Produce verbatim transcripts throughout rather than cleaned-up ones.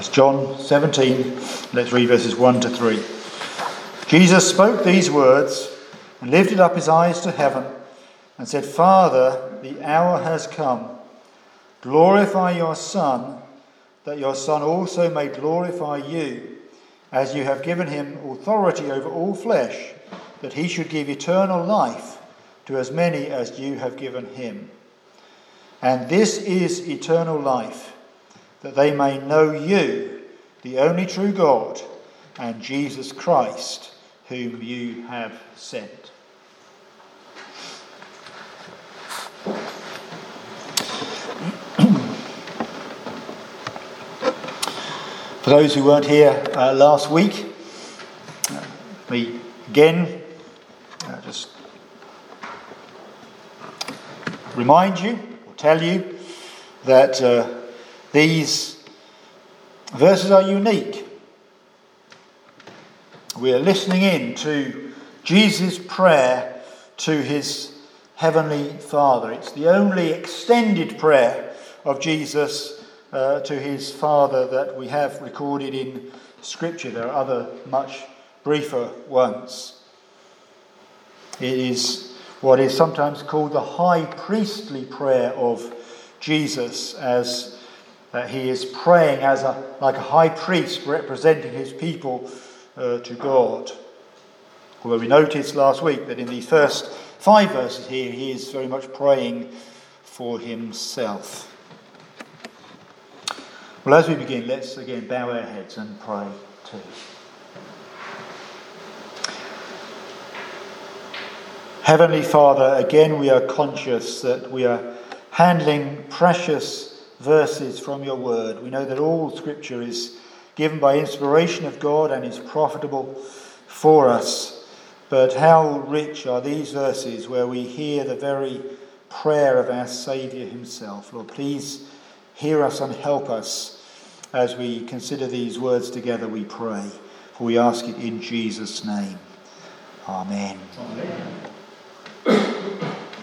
That's John seventeen. Let's read verses one to three. Jesus spoke these words and lifted up his eyes to heaven and said, Father, the hour has come. Glorify your Son, that your Son also may glorify you, as you have given him authority over all flesh, that he should give eternal life to as many as you have given him. And this is eternal life, that they may know you, the only true God, and Jesus Christ, whom you have sent. For those who weren't here uh, last week, uh, me again uh, just remind you or tell you that uh, these verses are unique. We are listening in to Jesus' prayer to his heavenly Father. It's the only extended prayer of Jesus Uh, to his Father that we have recorded in Scripture. There are other much briefer ones. It is what is sometimes called the high priestly prayer of Jesus, as uh, he is praying as a like a high priest representing his people uh, to God. Although we noticed last week that in these first five verses here he is very much praying for himself. Well, as we begin, let's again bow our heads and pray too. Heavenly Father, again we are conscious that we are handling precious verses from your word. We know that all Scripture is given by inspiration of God and is profitable for us. But how rich are these verses where we hear the very prayer of our Saviour himself. Lord, please hear us and help us as we consider these words together, we pray. For we ask it in Jesus' name. Amen. Amen.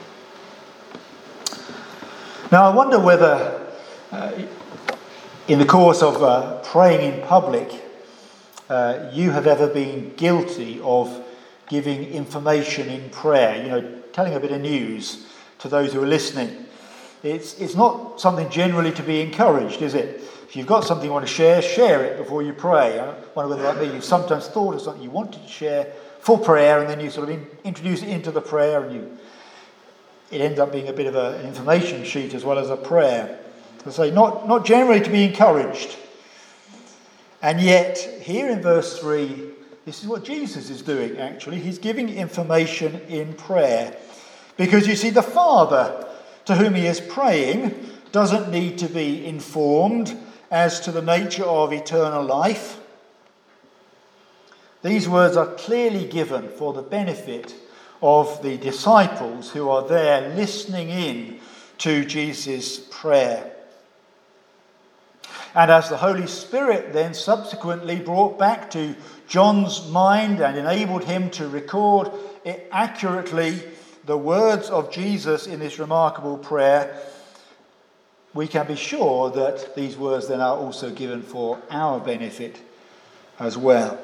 Now I wonder whether uh, in the course of uh, praying in public uh, you have ever been guilty of giving information in prayer, you know, telling a bit of news to those who are listening. It's it's not something generally to be encouraged, is it? If you've got something you want to share, share it before you pray. I wonder whether, like me, you've sometimes thought of something you wanted to share for prayer, and then you sort of in, introduce it into the prayer, and you it ends up being a bit of a, an information sheet as well as a prayer. I say, not, not generally to be encouraged. And yet, here in verse three, this is what Jesus is doing, actually. He's giving information in prayer. Because you see, the Father to whom he is praying doesn't need to be informed as to the nature of eternal life. These words are clearly given for the benefit of the disciples who are there listening in to Jesus' prayer. And as the Holy Spirit then subsequently brought back to John's mind and enabled him to record it accurately the words of Jesus in this remarkable prayer, we can be sure that these words then are also given for our benefit as well.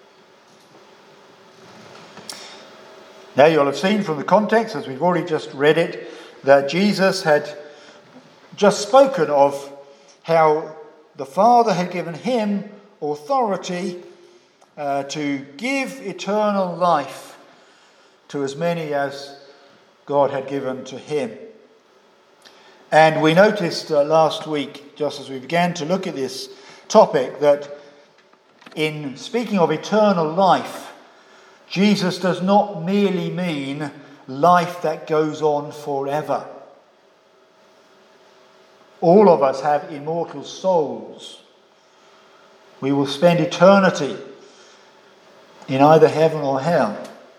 Now you'll have seen from the context, as we've already just read it, that Jesus had just spoken of how the Father had given him authority uh, to give eternal life to as many as God had given to him. And we noticed uh, last week, just as we began to look at this topic, that in speaking of eternal life, Jesus does not merely mean life that goes on forever. All of us have immortal souls. We will spend eternity in either heaven or hell.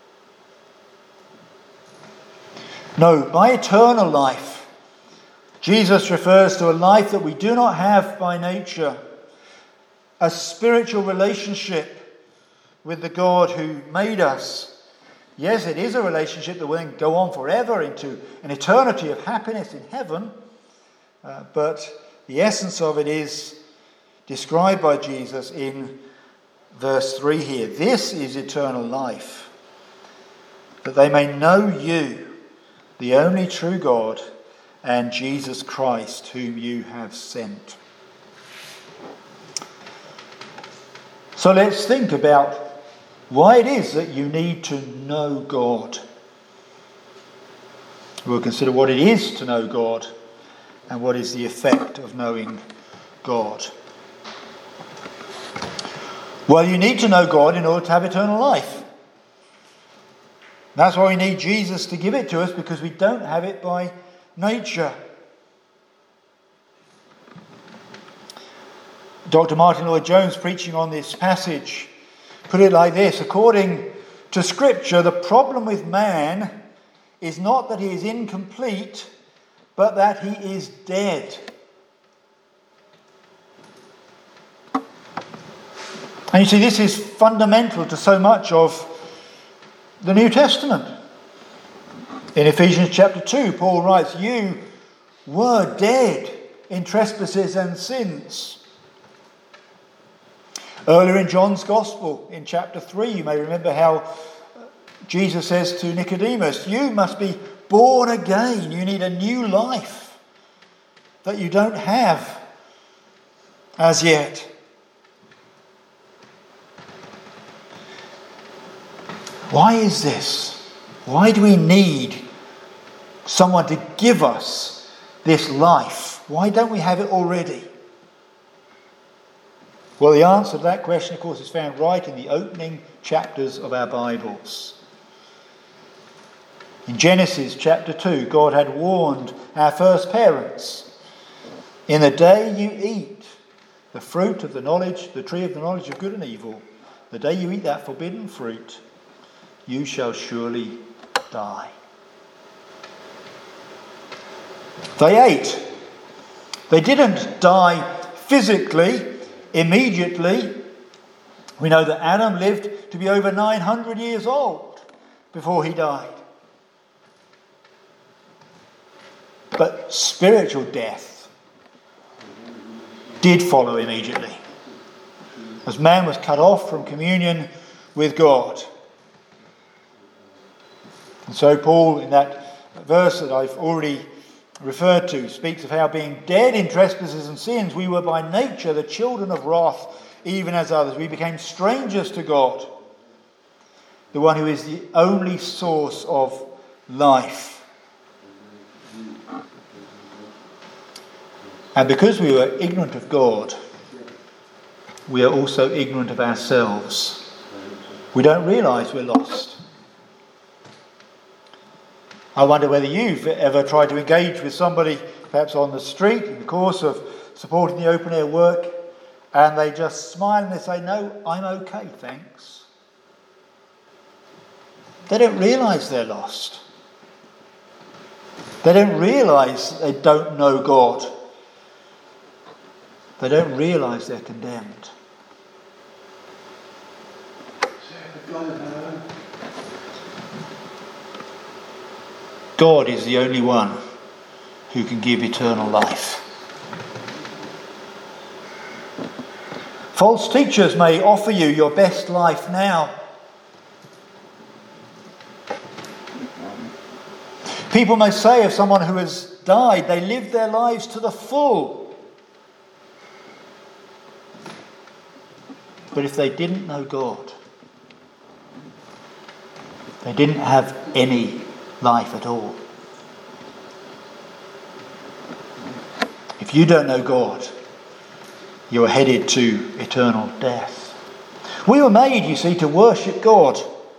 No, by eternal life, Jesus refers to a life that we do not have by nature, a spiritual relationship with the God who made us. Yes, it is a relationship that will then go on forever into an eternity of happiness in heaven, uh, but the essence of it is described by Jesus in verse three here. This is eternal life, that they may know you, the only true God, and Jesus Christ, whom you have sent. So let's think about why it is that you need to know God. We'll consider what it is to know God and what is the effect of knowing God. Well, you need to know God in order to have eternal life. That's why we need Jesus to give it to us, because we don't have it by nature. Doctor Martin Lloyd-Jones, preaching on this passage, put it like this: according to Scripture, the problem with man is not that he is incomplete, but that he is dead. And you see, this is fundamental to so much of the New Testament. In Ephesians chapter two, Paul writes, "You were dead in trespasses and sins." Earlier in John's Gospel, in chapter three, you may remember how Jesus says to Nicodemus, "You must be born again. You need a new life that you don't have as yet." Why is this? Why do we need someone to give us this life? Why don't we have it already? Well, the answer to that question, of course, is found right in the opening chapters of our Bibles. In Genesis chapter two, God had warned our first parents, "In the day you eat the fruit of the knowledge, the tree of the knowledge of good and evil, the day you eat that forbidden fruit, you shall surely die." They ate. They didn't die physically, immediately. We know that Adam lived to be over nine hundred years old before he died. But spiritual death did follow immediately, as man was cut off from communion with God. And so Paul, in that verse that I've already referred to, speaks of how, being dead in trespasses and sins, we were by nature the children of wrath, even as others. We became strangers to God, the one who is the only source of life. And because we were ignorant of God, we are also ignorant of ourselves. We don't realise we're lost. I wonder whether you've ever tried to engage with somebody, perhaps on the street, in the course of supporting the open air work, and they just smile and they say, "No, I'm okay, thanks." They don't realise they're lost. They don't realise they don't know God. They don't realise they're condemned. God is the only one who can give eternal life. False teachers may offer you your best life now. People may say of someone who has died, they lived their lives to the full. But if they didn't know God, they didn't have any life at all. If you don't know God, you are headed to eternal death. We were made, you see, to worship God.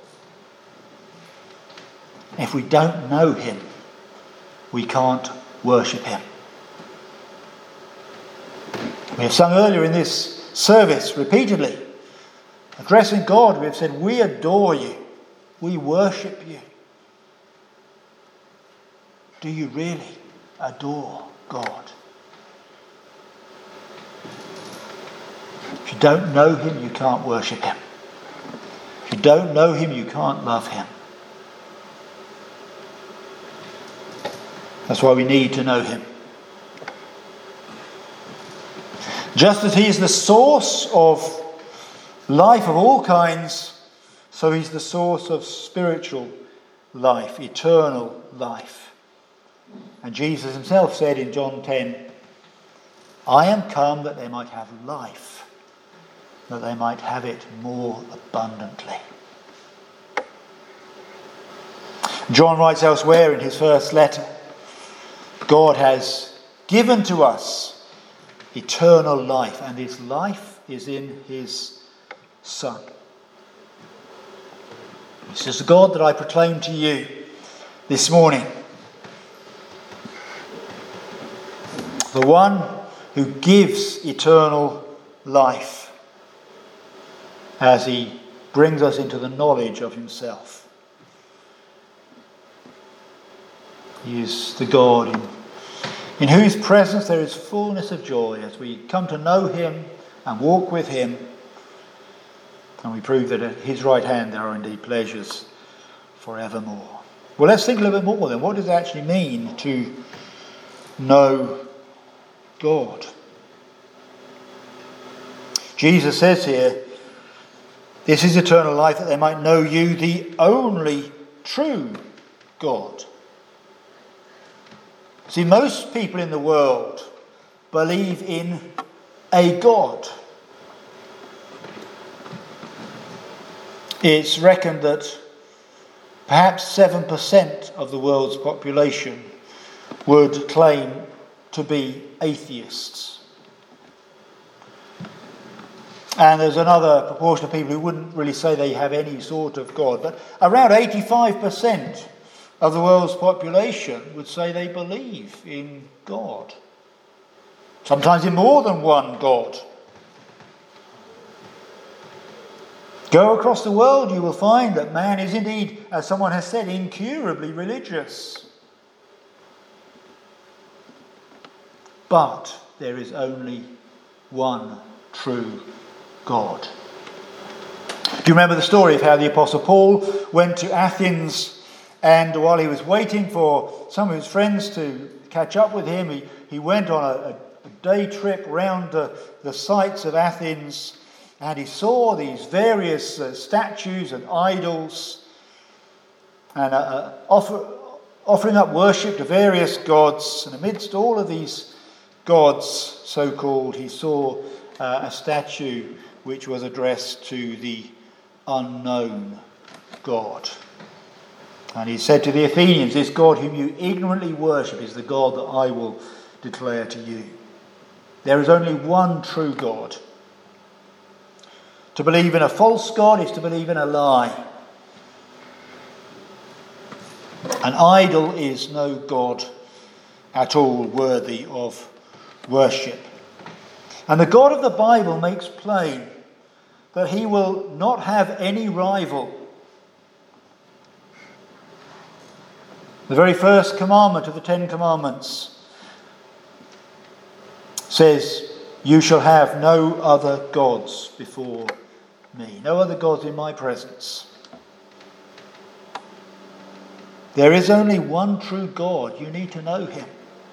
If we don't know him, we can't worship him. We have sung earlier in this service repeatedly, addressing God, we have said, "We adore you. We worship you." Do you really adore God? If you don't know him, you can't worship him. If you don't know him, you can't love him. That's why we need to know him. Just as he is the source of life of all kinds, so he's the source of spiritual life, eternal life. And Jesus himself said in John ten, I am come that they might have life, that they might have it more abundantly. John writes elsewhere in his first letter, God has given to us eternal life, and his life is in his Son. This is the God that I proclaim to you this morning. The one who gives eternal life as he brings us into the knowledge of himself. He is the God in, in whose presence there is fullness of joy as we come to know him and walk with him. And we prove that at his right hand there are indeed pleasures forevermore. Well, let's think a little bit more then. What does it actually mean to know God? Jesus says here, this is eternal life, that they might know you, the only true God. See, most people in the world believe in a God. It's reckoned that perhaps seven percent of the world's population would claim to be atheists. And there's another proportion of people who wouldn't really say they have any sort of God. But around eighty-five percent of the world's population would say they believe in God. Sometimes in more than one God. Go across the world, you will find that man is indeed, as someone has said, incurably religious. But there is only one true God. Do you remember the story of how the Apostle Paul went to Athens, and while he was waiting for some of his friends to catch up with him, he, he went on a, a day trip round the, the sites of Athens, and he saw these various uh, statues and idols, and uh, uh, offer, offering up worship to various gods. And amidst all of these gods, so-called, he saw uh, a statue which was addressed to the unknown God. And he said to the Athenians, this God whom you ignorantly worship is the God that I will declare to you. There is only one true God. To believe in a false God is to believe in a lie. An idol is no God at all worthy of worship. And the God of the Bible makes plain that he will not have any rival. The very first commandment of the Ten Commandments says, you shall have no other gods before me. No other gods in my presence. There is only one true God. You need to know him.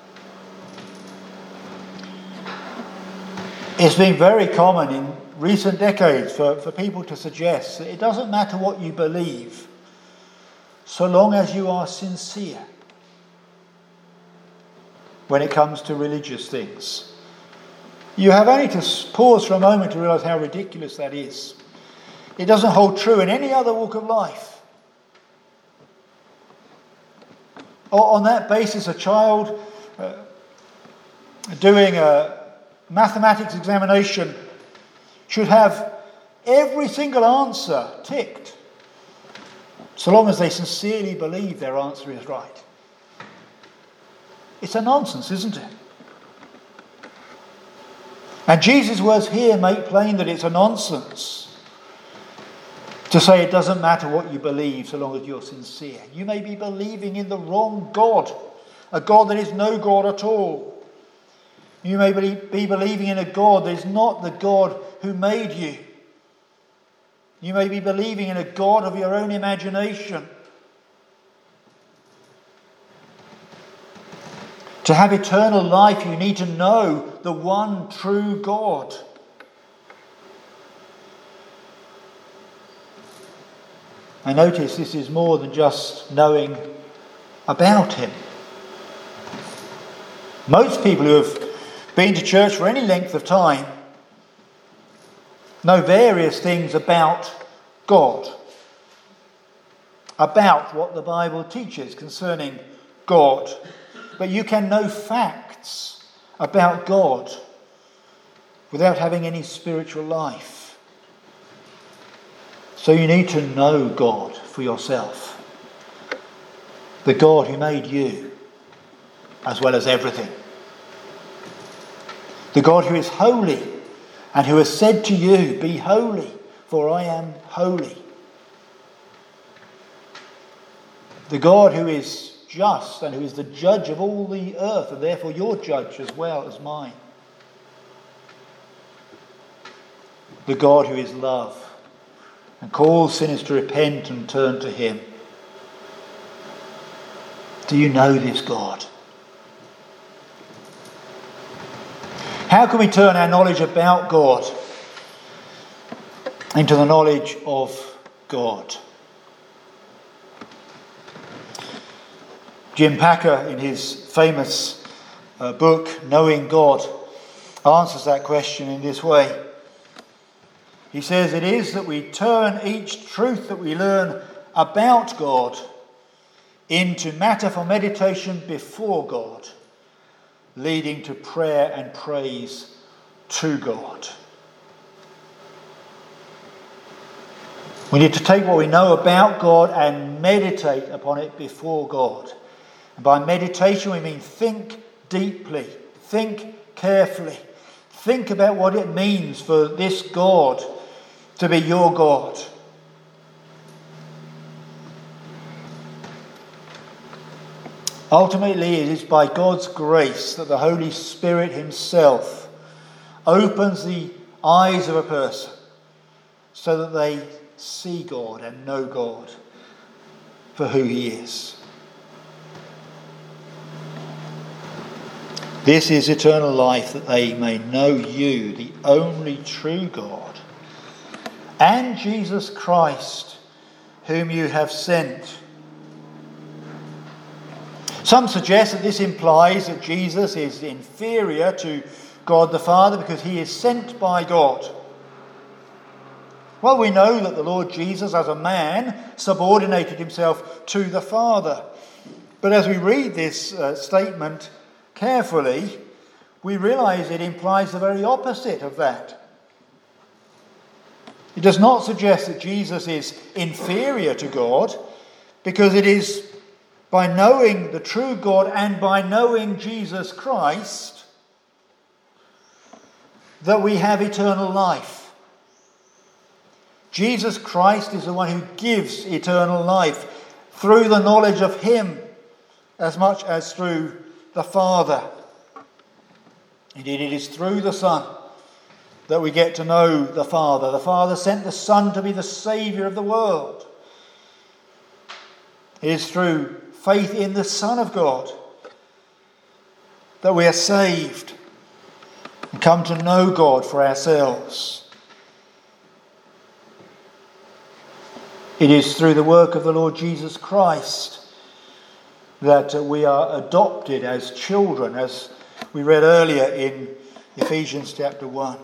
It's been very common in recent decades for, for people to suggest that it doesn't matter what you believe, so long as you are sincere when it comes to religious things. You have only to pause for a moment to realise how ridiculous that is. It doesn't hold true in any other walk of life. Or on that basis, a child uh, doing a mathematics examination should have every single answer ticked, so long as they sincerely believe their answer is right. It's a nonsense, isn't it? And Jesus' words here make plain that it's a nonsense to say it doesn't matter what you believe so long as you're sincere. You may be believing in the wrong God, a God that is no God at all. You may be believing in a God that is not the God who made you. You may be believing in a God of your own imagination. To have eternal life, you need to know the one true God. I notice this is more than just knowing about him. Most people who have been to church for any length of time know various things about God, about what the Bible teaches concerning God. But you can know facts about God without having any spiritual life. So you need to know God for yourself. The God who made you as well as everything. The God who is holy and who has said to you, "Be holy, for I am holy." The God who is just and who is the judge of all the earth, and therefore your judge as well as mine. The God who is love and calls sinners to repent and turn to him. Do you know this God? How can we turn our knowledge about God into the knowledge of God? Jim Packer, in his famous uh, book, Knowing God, answers that question in this way. He says, "It is that we turn each truth that we learn about God into matter for meditation before God, leading to prayer and praise to God." We need to take what we know about God and meditate upon it before God. And by meditation we mean think deeply, think carefully, think about what it means for this God to be your God. Ultimately, it is by God's grace that the Holy Spirit himself opens the eyes of a person so that they see God and know God for who he is. This is eternal life, that they may know you, the only true God, and Jesus Christ, whom you have sent. Some suggest that this implies that Jesus is inferior to God the Father because he is sent by God. Well, we know that the Lord Jesus, as a man, subordinated himself to the Father. But as we read this uh, statement carefully, we realise it implies the very opposite of that. It does not suggest that Jesus is inferior to God, because it is by knowing the true God and by knowing Jesus Christ that we have eternal life. Jesus Christ is the one who gives eternal life through the knowledge of him as much as through the Father. Indeed, it is through the Son that we get to know the Father. The Father sent the Son to be the Saviour of the world. It is through faith in the Son of God that we are saved and come to know God for ourselves. It is through the work of the Lord Jesus Christ that we are adopted as children, as we read earlier in Ephesians chapter one.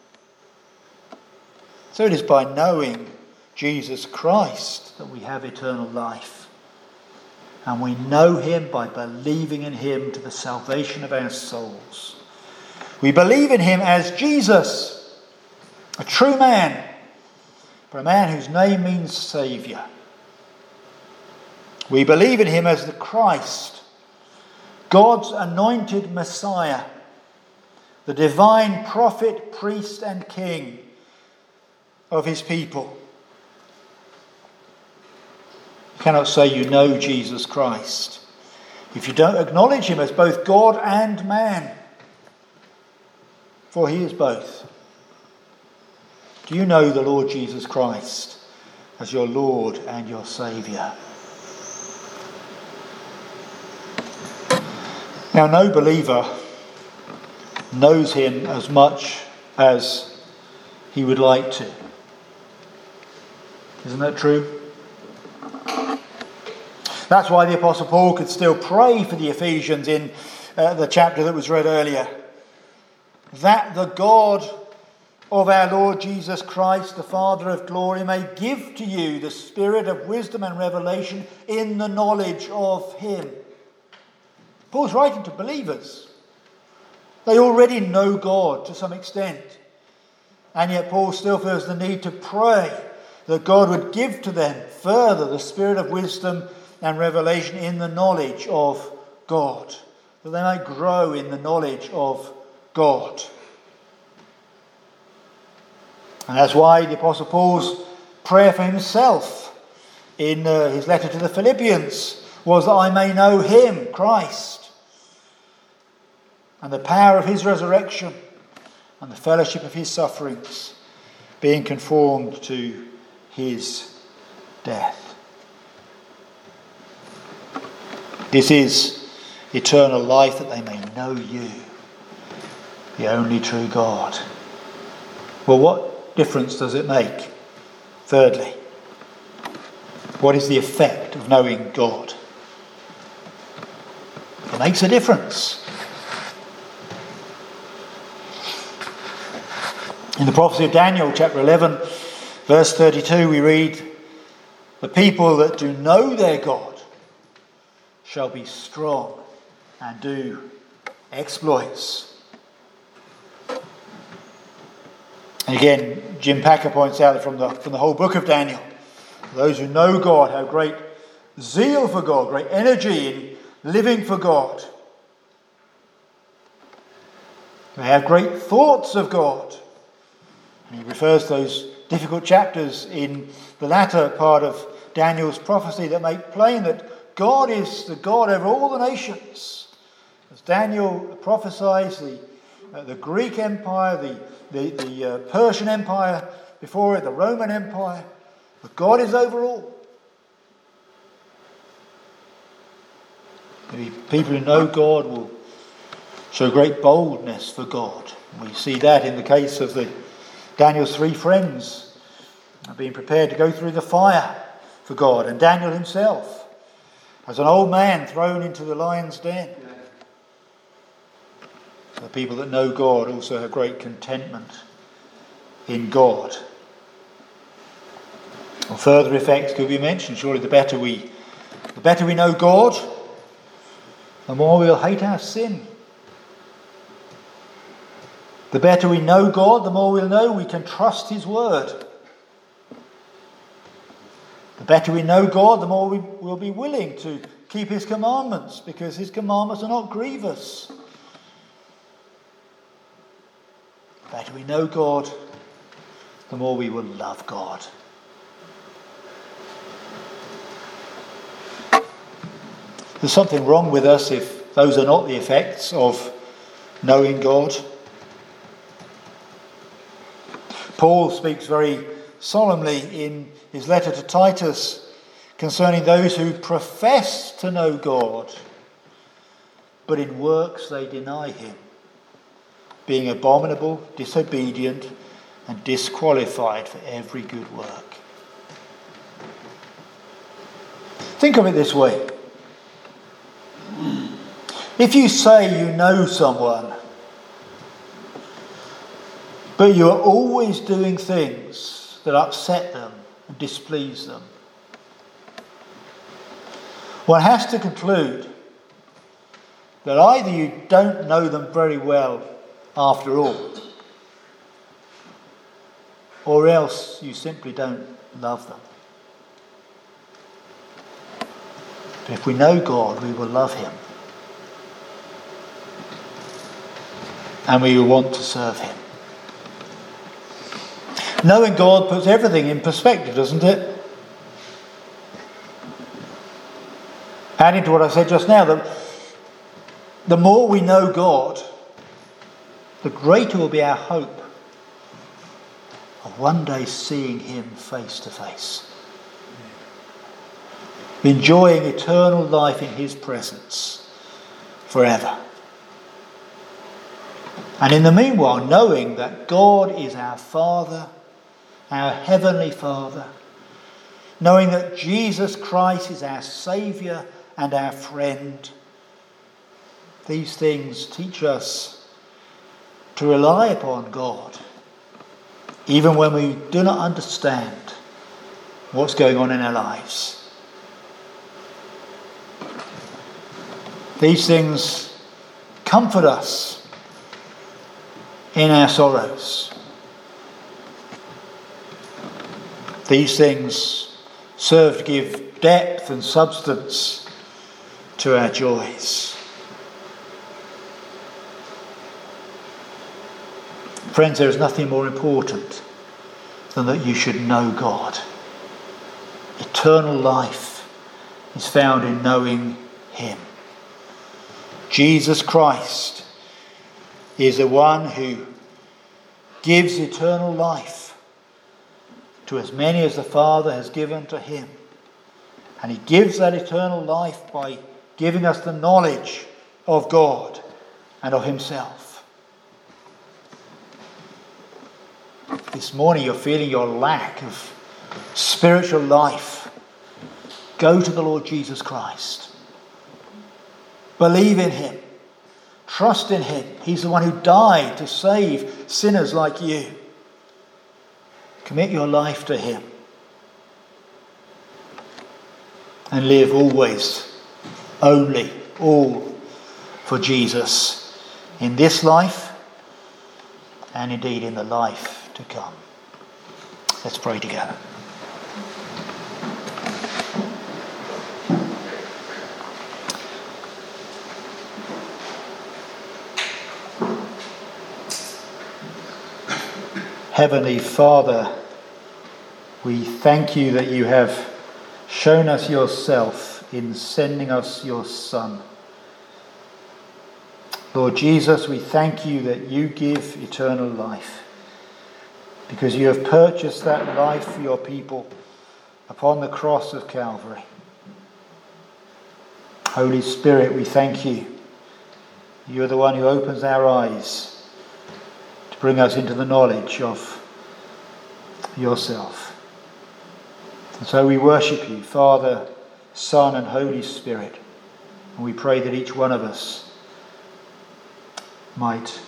So it is by knowing Jesus Christ that we have eternal life. And we know him by believing in him to the salvation of our souls. We believe in him as Jesus, a true man, but a man whose name means Saviour. We believe in him as the Christ, God's anointed Messiah, the divine prophet, priest and king of his people. You cannot say you know Jesus Christ if you don't acknowledge him as both God and man, for he is both. Do you know the Lord Jesus Christ as your Lord and your Saviour? Now, no believer knows him as much as he would like to. Isn't that true? That's why the Apostle Paul could still pray for the Ephesians in uh, the chapter that was read earlier. That the God of our Lord Jesus Christ, the Father of glory, may give to you the spirit of wisdom and revelation in the knowledge of him. Paul's writing to believers. They already know God to some extent. And yet Paul still feels the need to pray that God would give to them further the spirit of wisdom and revelation in the knowledge of God. That they might grow in the knowledge of God. And that's why the Apostle Paul's prayer for himself in uh, his letter to the Philippians was that I may know him, Christ, and the power of his resurrection and the fellowship of his sufferings, being conformed to his death. This is eternal life, that they may know you, the only true God. Well, what difference does it make? Thirdly, what is the effect of knowing God? It makes a difference. In the prophecy of Daniel, chapter eleven, verse thirty-two, we read, the people that do know their God shall be strong and do exploits. And again, Jim Packer points out from the, from the whole book of Daniel, those who know God have great zeal for God, great energy in living for God. They have great thoughts of God. And he refers to those difficult chapters in the latter part of Daniel's prophecy that make plain that God is the God over all the nations. As Daniel prophesies, the, uh, the Greek Empire, the, the, the uh, Persian Empire before it, the Roman Empire, but God is over all. The people who know God will show great boldness for God. We see that in the case of the Daniel's three friends being prepared to go through the fire for God, and Daniel himself as an old man thrown into the lion's den. So the people that know God also have great contentment in God. Well, further effects could be mentioned. Surely the better we the better we know God, the more we'll hate our sin. The better we know God, the more we'll know we can trust his word. The better we know God, the more we will be willing to keep his commandments, because his commandments are not grievous. The better we know God, the more we will love God. There's something wrong with us if those are not the effects of knowing God. Paul speaks very solemnly in his letter to Titus concerning those who profess to know God, but in works they deny him, being abominable, disobedient, and disqualified for every good work. Think of it this way. If you say you know someone, but you are always doing things that upset them and displease them, one has to conclude that either you don't know them very well after all, or else you simply don't love them. But if we know God, we will love him. And we will want to serve him. Knowing God puts everything in perspective, doesn't it? Adding to what I said just now, that the more we know God, the greater will be our hope of one day seeing him face to face. Enjoying eternal life in his presence forever. And in the meanwhile, knowing that God is our Father, our Heavenly Father, knowing that Jesus Christ is our Saviour and our friend, these things teach us to rely upon God, even when we do not understand what's going on in our lives. These things comfort us in our sorrows. These things serve to give depth and substance to our joys. Friends, there is nothing more important than that you should know God. Eternal life is found in knowing Him. Jesus Christ is the one who gives eternal life to as many as the Father has given to Him. And He gives that eternal life by giving us the knowledge of God and of Himself. This morning you're feeling your lack of spiritual life. Go to the Lord Jesus Christ. Believe in Him. Trust in Him. He's the one who died to save sinners like you. Commit your life to Him. And live always, only, all for Jesus in this life and indeed in the life to come. Let's pray together. Heavenly Father, we thank you that you have shown us yourself in sending us your Son. Lord Jesus, we thank you that you give eternal life, because you have purchased that life for your people upon the cross of Calvary. Holy Spirit, we thank you. You are the one who opens our eyes to bring us into the knowledge of yourself. And so we worship you, Father, Son and Holy Spirit. And we pray that each one of us might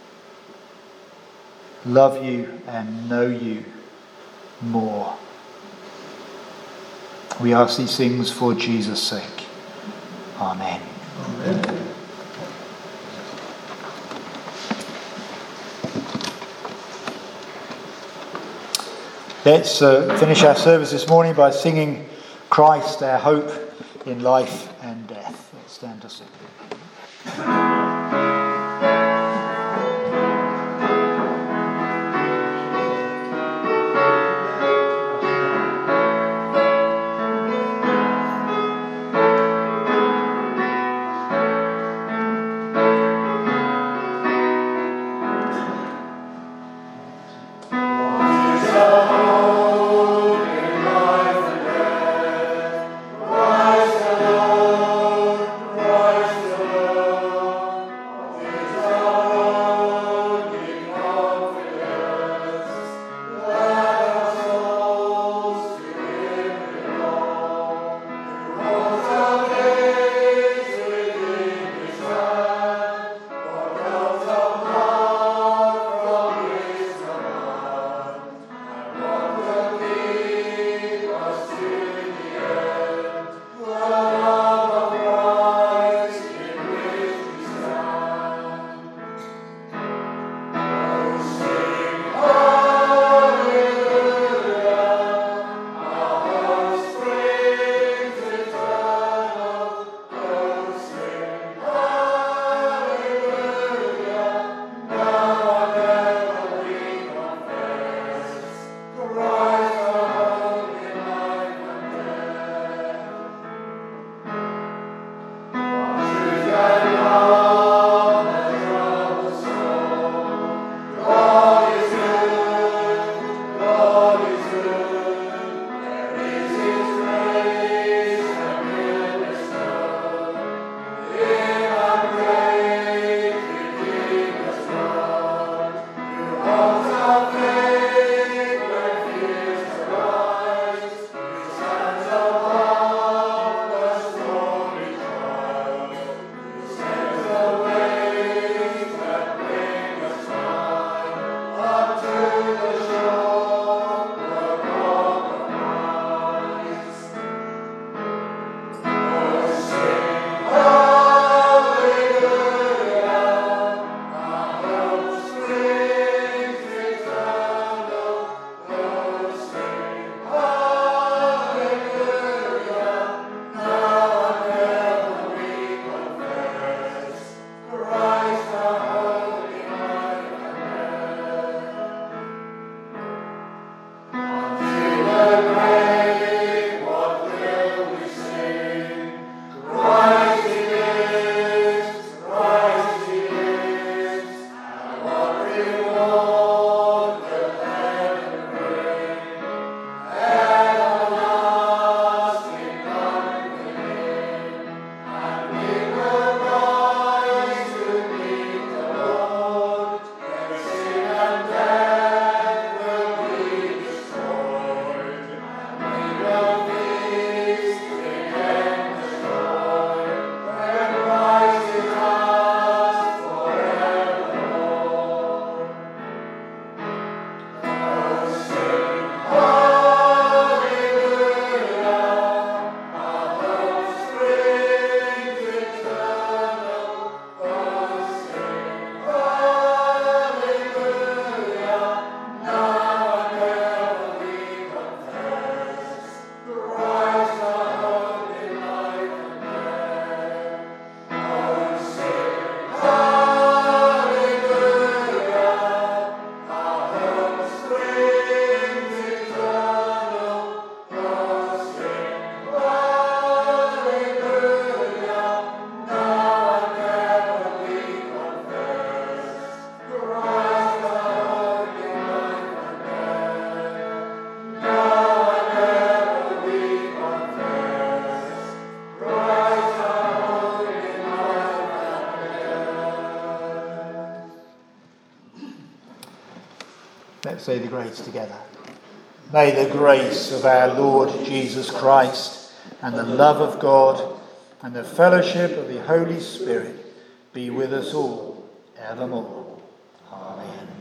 love you and know you more. We ask these things for Jesus' sake. Amen. Amen. Let's uh, finish our service this morning by singing Christ, our hope in life and death. Let's stand to sing. Christ alone. Let's say the grace together. May the grace of our Lord Jesus Christ and the love of God and the fellowship of the Holy Spirit be with us all evermore. Amen.